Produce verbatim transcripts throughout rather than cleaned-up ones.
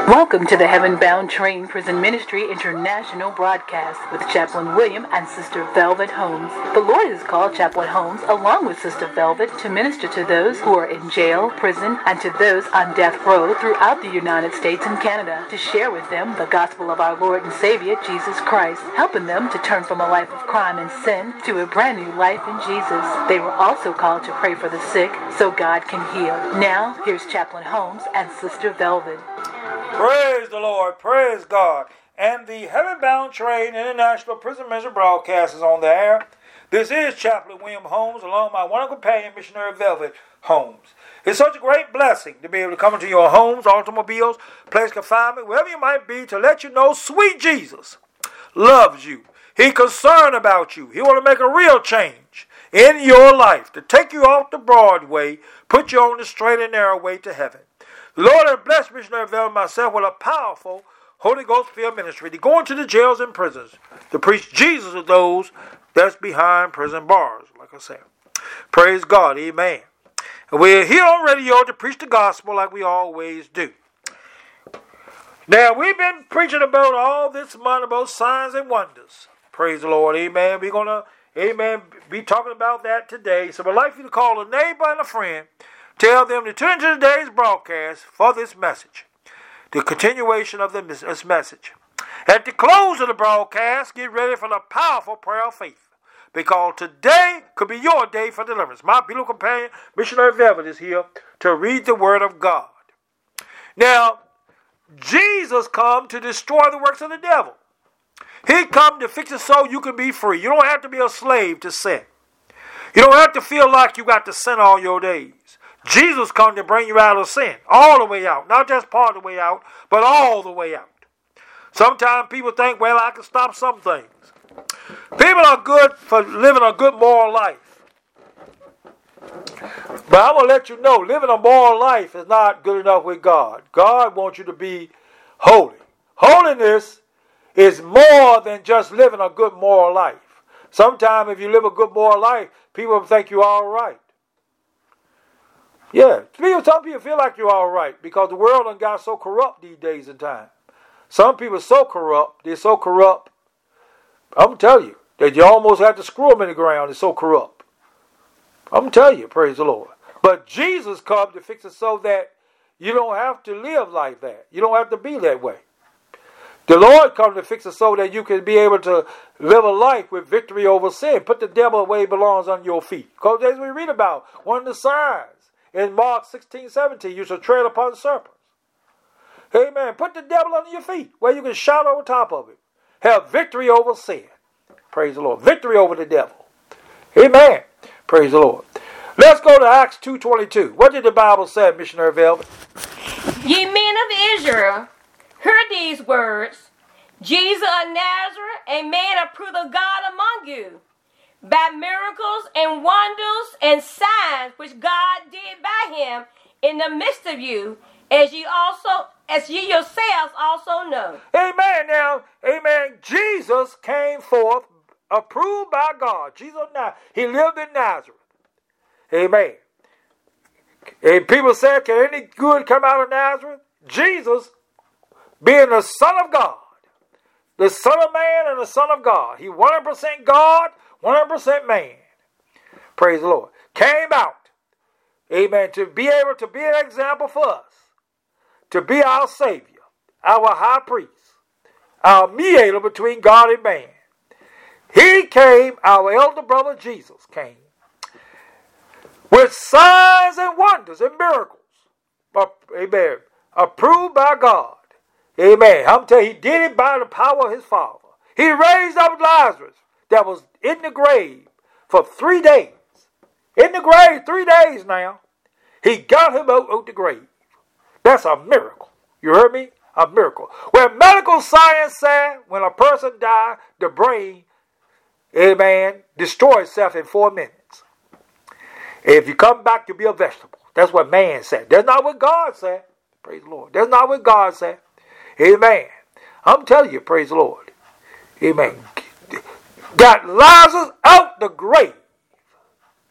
Welcome to the Heaven Bound Train Prison Ministry International broadcast with Chaplain William and Sister Velvet Holmes. The Lord has called Chaplain Holmes along with Sister Velvet to minister to those who are in jail, prison, and to those on death row throughout the United States and Canada, to share with them the gospel of our Lord and Savior, Jesus Christ, helping them to turn from a life of crime and sin to a brand new life in Jesus. They were also called to pray for the sick so God can heal. Now, here's Chaplain Holmes and Sister Velvet. Praise the Lord, praise God. And the Heaven Bound Train International Prison Ministry broadcast is on the air. This is Chaplain William Holmes, along with my wonderful companion, Missionary Velvet Holmes. It's such a great blessing to be able to come into your homes, automobiles, place confinement, wherever you might be, to let you know sweet Jesus loves you. He's concerned about you. He wants to make a real change in your life, to take you off the broad way, put you on the straight and narrow way to heaven. The Lord has blessed Missionary Velvet and myself with a powerful Holy Ghost-filled ministry to go into the jails and prisons to preach Jesus to those that's behind prison bars, like I said. Praise God, amen. And we're here on radio to preach the gospel like we always do. Now, we've been preaching about all this month about signs and wonders. Praise the Lord, amen. We're going to, amen, be talking about that today. So I'd like you to call a neighbor and a friend. Tell them to tune into today's broadcast for this message, the continuation of this message. At the close of the broadcast, get ready for the powerful prayer of faith, because today could be your day for deliverance. My beautiful companion, Missionary Velvet, is here to read the Word of God. Now, Jesus come to destroy the works of the devil. He come to fix it so you can be free. You don't have to be a slave to sin. You don't have to feel like you got to sin all your days. Jesus come to bring you out of sin, all the way out. Not just part of the way out, but all the way out. Sometimes people think, well, I can stop some things. People are good for living a good moral life. But I'm going to let you know, living a moral life is not good enough with God. God wants you to be holy. Holiness is more than just living a good moral life. Sometimes if you live a good moral life, people think you're all right. Yeah, some people feel like you're all right because the world done got so corrupt these days and time. Some people are so corrupt, they're so corrupt, I'm telling you, that you almost have to screw them in the ground. It's so corrupt. I'm telling you, praise the Lord. But Jesus come to fix it so that you don't have to live like that. You don't have to be that way. The Lord come to fix it so that you can be able to live a life with victory over sin. Put the devil where he belongs on your feet. Because as we read about, one of the signs, in Mark sixteen, seventeen, you shall tread upon serpents. Amen. Put the devil under your feet where you can shout over top of it. Have victory over sin. Praise the Lord. Victory over the devil. Amen. Praise the Lord. Let's go to Acts two twenty-two. What did the Bible say, Missionary Velvet? Ye men of Israel, hear these words. Jesus of Nazareth, a man approved of God among you, by miracles and wonders and signs which God did by him in the midst of you, as ye also, as ye yourselves also know. Amen. Now, amen. Jesus came forth approved by God. Jesus, now he lived in Nazareth. Amen. And people said, can any good come out of Nazareth? Jesus, being the Son of God, the Son of Man and the Son of God, he one hundred percent God, one hundred percent man. Praise the Lord. Came out. Amen. To be able to be an example for us. To be our Savior. Our high priest. Our mediator between God and man. He came, our elder brother Jesus came. With signs and wonders and miracles. Amen. Approved by God. Amen. I'm telling you, he did it by the power of his Father. He raised up Lazarus that was in the grave for three days. In the grave, three days now. He got him out of the grave. That's a miracle. You heard me? A miracle. When medical science said when a person dies, the brain, amen, destroys itself in four minutes. If you come back, you'll be a vegetable. That's what man said. That's not what God said. Praise the Lord. That's not what God said. Amen. I'm telling you, praise the Lord. Amen. Got Lazarus out the grave.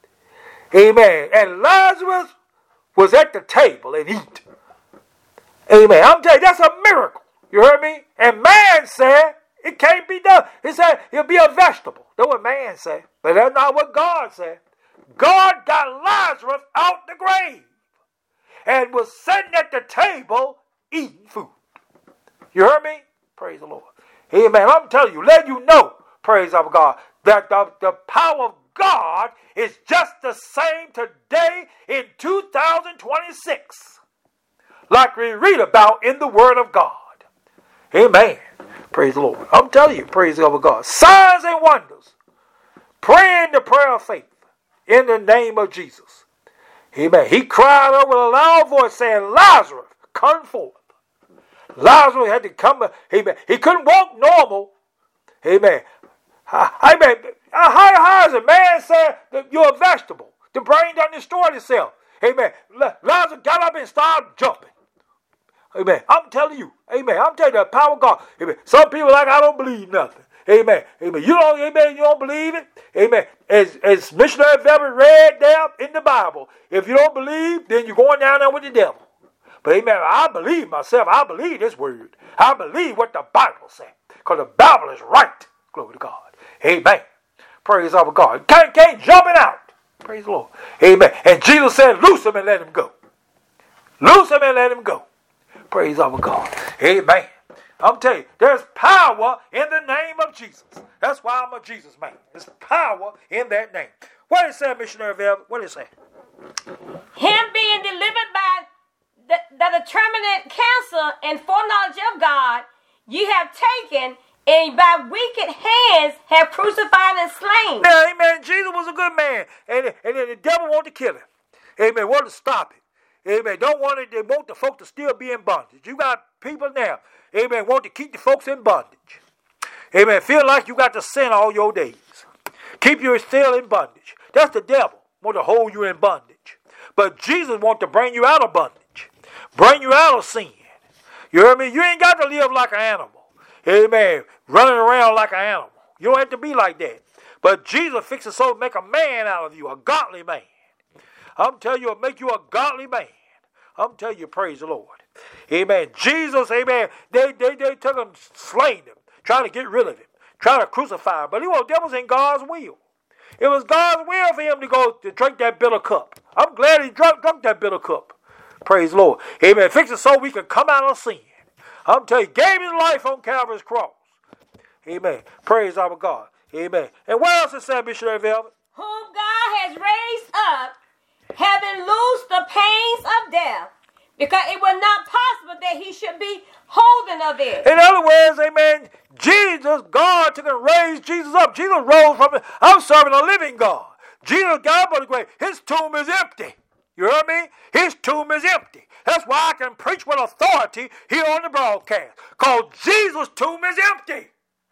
Amen. And Lazarus was at the table and eat. Amen. I'm telling you, that's a miracle. You heard me? And man said it can't be done. He said it'll be a vegetable. That's what man said. But that's not what God said. God got Lazarus out the grave and was sitting at the table eating food. You heard me? Praise the Lord. Amen. I'm telling you, let you know, praise of God, that the, the power of God is just the same today in two thousand twenty-six. Like we read about in the Word of God. Amen. Praise the Lord. I'm telling you, praise of God. Signs and wonders. Praying the prayer of faith in the name of Jesus. Amen. He cried out with a loud voice saying, Lazarus, come forth. Lazarus had to come. Amen. He couldn't walk normal. Amen. Amen. How, how is it? Man said that you're a vegetable. The brain doesn't destroy itself. Amen. Lazarus got up and started jumping. Amen. I'm telling you. Amen. I'm telling you the power of God. Amen. Some people are like, I don't believe nothing. Amen. Amen. You don't, amen, you don't believe it? Amen. As, as Missionary Velvet read there in the Bible, if you don't believe, then you're going down there with the devil. But amen, I believe myself. I believe this word. I believe what the Bible said. Because the Bible is right. Glory to God. Amen. Praise our God. Can't, can't jumping out. Praise the Lord. Amen. And Jesus said, loose him and let him go. Loose him and let him go. Praise our God. Amen. I'm telling you, there's power in the name of Jesus. That's why I'm a Jesus man. There's power in that name. What did it say, Missionary Velvet? What did it say? Him being delivered by the, the determinate counsel and foreknowledge of God, you have taken, and by wicked hands have crucified and slain. Yeah, amen. Jesus was a good man. And, and then the devil wanted to kill him. Amen. Wanted to stop it. Amen. Don't want it. They want the folks to still be in bondage. You got people now, amen, want to keep the folks in bondage. Amen. Feel like you got to sin all your days. Keep you still in bondage. That's the devil. Want to hold you in bondage. But Jesus wants to bring you out of bondage. Bring you out of sin. You hear me? You ain't got to live like an animal. Amen. Running around like an animal. You don't have to be like that. But Jesus fixes so to make a man out of you, a godly man. I'm telling you, it'll make you a godly man. I'm telling you, praise the Lord. Amen. Jesus, amen, they, they, they took him, slain him, trying to get rid of him, trying to crucify him. But he was, that was in God's will. It was God's will for him to go to drink that bitter cup. I'm glad he drunk, drunk that bitter cup. Praise the Lord. Amen. Fix it so we can come out of sin. I'm telling you, gave his life on Calvary's cross. Amen. Praise our God. Amen. And what else is said, Missionary Velvet? Whom God has raised up, having loosed the pains of death, because it was not possible that he should be holding of it. In other words, amen, Jesus, God took and raised Jesus up. Jesus rose from it. I'm serving a living God. Jesus got up on the grave. His tomb is empty. You heard me? His tomb is empty. That's why I can preach with authority here on the broadcast. Because Jesus' tomb is empty.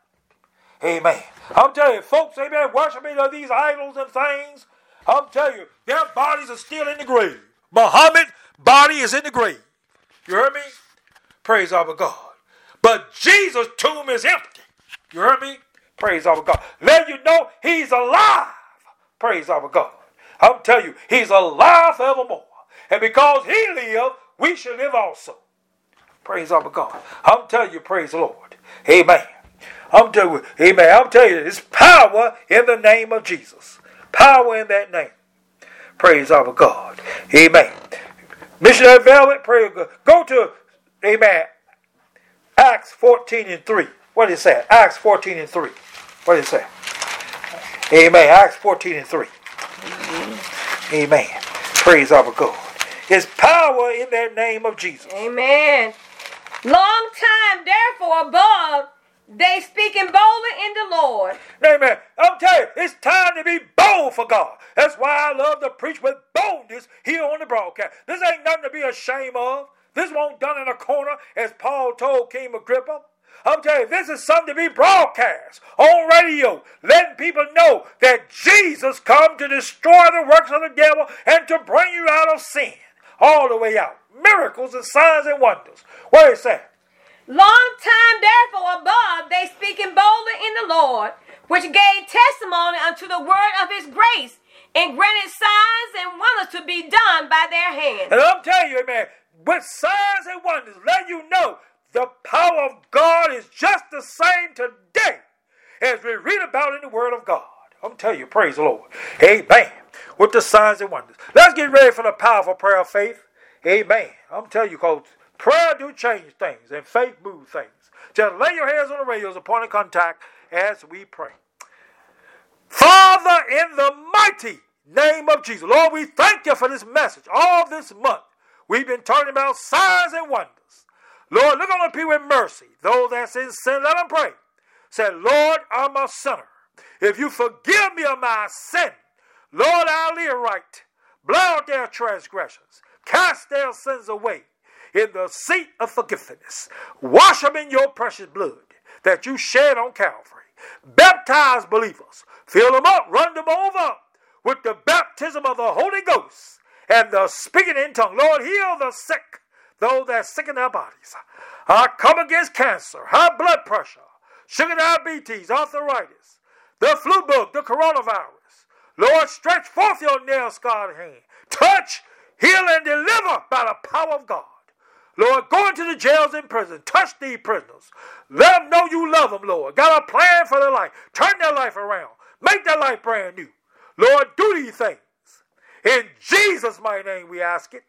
Amen. I'm telling you, folks, amen, worshiping of these idols and things, I'm telling you, their bodies are still in the grave. Muhammad's body is in the grave. You heard me? Praise our God. But Jesus' tomb is empty. You heard me? Praise our God. Let you know he's alive. Praise our God. I'm telling you, he's alive forevermore. And because he lived, we should live also. Praise our God. I'm telling you, praise the Lord. Amen. I'm telling you, amen. I'm telling you, there's power in the name of Jesus. Power in that name. Praise our God. Amen. Missionary Velvet, praise God. Go to, amen, Acts fourteen and three. What is that? Acts fourteen and three. What is that? Amen. Acts fourteen and three. Amen. Praise our God. There's power in that name of Jesus. Amen. Long time, therefore, above, they speaking boldly in the Lord. Amen. I'm telling you, it's time to be bold for God. That's why I love to preach with boldness here on the broadcast. This ain't nothing to be ashamed of. This won't done in a corner, as Paul told King Agrippa. I'm telling you, this is something to be broadcast on radio, letting people know that Jesus come to destroy the works of the devil and to bring you out of sin, all the way out. Miracles and signs and wonders. What is that? Long time therefore above, they speaking boldly in the Lord, which gave testimony unto the word of his grace, and granted signs and wonders to be done by their hands. And I'm telling you, amen, with signs and wonders, let you know the power of God is just the same today as we read about in the Word of God. I'm telling you, praise the Lord. Amen. With the signs and wonders. Let's get ready for the powerful prayer of faith. Amen. I'm telling you, coach, prayer do change things and faith moves things. Just lay your hands on the radios upon the contact as we pray. Father, in the mighty name of Jesus, Lord, we thank you for this message. All this month, we've been talking about signs and wonders. Lord, look on the people with mercy. Those that's in sin, let them pray. Say, Lord, I'm a sinner. If you forgive me of my sin, Lord, I'll live right. Blot out their transgressions. Cast their sins away in the seat of forgiveness. Wash them in your precious blood that you shed on Calvary. Baptize believers. Fill them up. Run them over with the baptism of the Holy Ghost and the speaking in tongue. Lord, heal the sick, those that are sick in their bodies. I come against cancer, high blood pressure, sugar diabetes, arthritis, the flu bug, the coronavirus. Lord, stretch forth your nail-scarred hand. Touch, heal, and deliver by the power of God. Lord, go into the jails and prisons. Touch these prisoners. Let them know you love them, Lord. Got a plan for their life. Turn their life around. Make their life brand new. Lord, do these things. In Jesus' mighty name we ask it.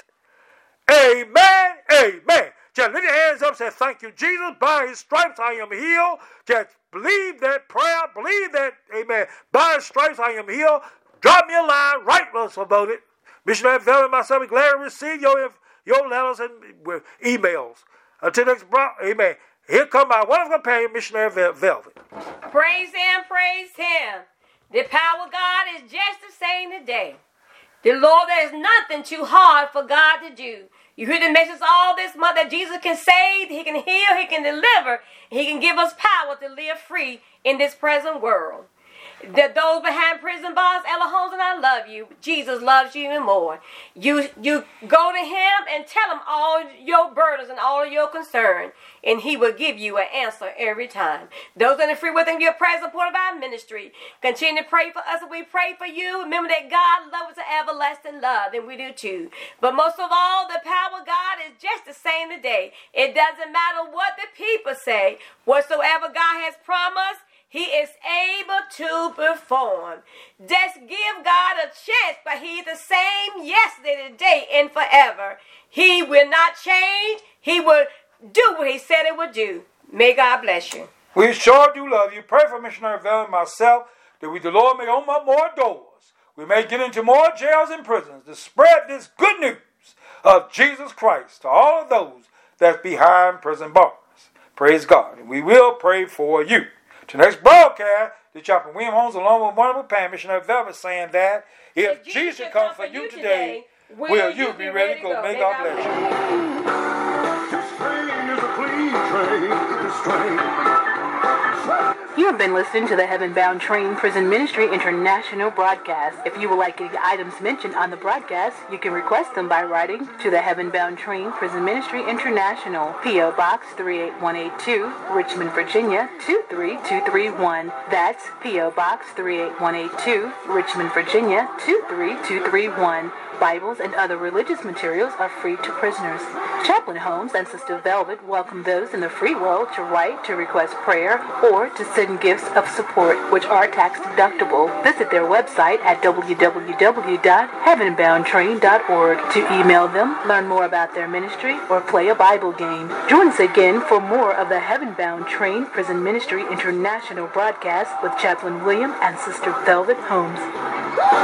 Amen. Amen. Just lift your hands up and say, thank you, Jesus. By his stripes I am healed. Just believe that prayer. Believe that, amen. By his stripes I am healed. Drop me a line. Write us about it. Missionary Velvet and myself are glad to receive your, your letters and emails. Until next, bro, amen. Here come my wonderful companion, Missionary Velvet. Praise him, praise him. The power of God is just the same today. The Lord, there's nothing too hard for God to do. You hear the message all this month that Jesus can save, he can heal, he can deliver, he can give us power to live free in this present world. That those behind prison bars, Ella Holmes, and I love you. Jesus loves you even more. You you go to him and tell him all your burdens and all of your concern, and he will give you an answer every time. Those in the free within your prayer support of our ministry, continue to pray for us and we pray for you. Remember that God loves us with everlasting love, and we do too. But most of all, the power of God is just the same today. It doesn't matter what the people say. Whatsoever God has promised, he is able to perform. Just give God a chance, but he's the same yesterday, today, and forever. He will not change. He will do what he said it would do. May God bless you. We sure do love you. Pray for Missionary Velvet and myself that we, the Lord, may open up more doors. We may get into more jails and prisons to spread this good news of Jesus Christ to all of those that's behind prison bars. Praise God. And we will pray for you. To the next broadcast, the Chaplain William Holmes, along with wonderful Pan Missionary Velvet, saying that if, if Jesus should come for you today, will, will you be ready to go? go? May God bless you. This train is a clean train. This train. You have been listening to the Heaven Bound Train Prison Ministry International broadcast. If you would like any items mentioned on the broadcast, you can request them by writing to the Heaven Bound Train Prison Ministry International, P O Box three eight one eight two, Richmond, Virginia two three two three one. That's P O Box three eight one eight two, Richmond, Virginia two three two three one. Bibles and other religious materials are free to prisoners. Chaplain Holmes and Sister Velvet welcome those in the free world to write, to request prayer, or to send gifts of support, which are tax deductible. Visit their website at w w w dot heaven bound train dot org to email them, learn more about their ministry, or play a Bible game. Join us again for more of the Heaven Bound Train Prison Ministry International broadcast with Chaplain William and Sister Velvet Holmes.